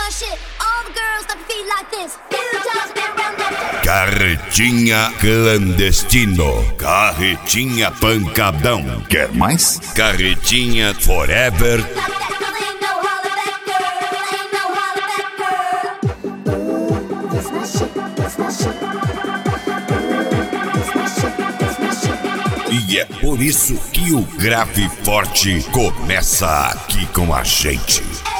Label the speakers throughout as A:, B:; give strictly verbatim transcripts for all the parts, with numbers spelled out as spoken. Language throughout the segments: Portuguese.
A: Carretinha clandestino, carretinha pancadão.
B: Quer mais?
A: Carretinha forever. E é por isso que o Grave Forte começa aqui com a gente.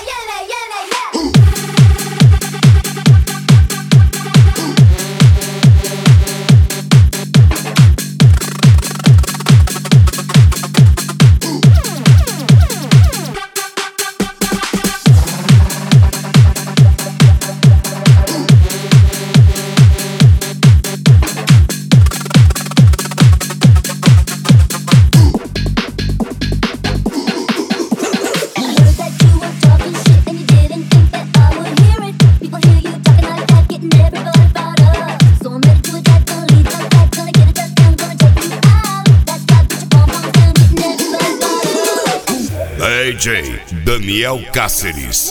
A: D J Daniel Cáceres.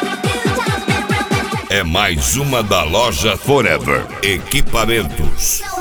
A: É mais uma da loja Forever Equipamentos.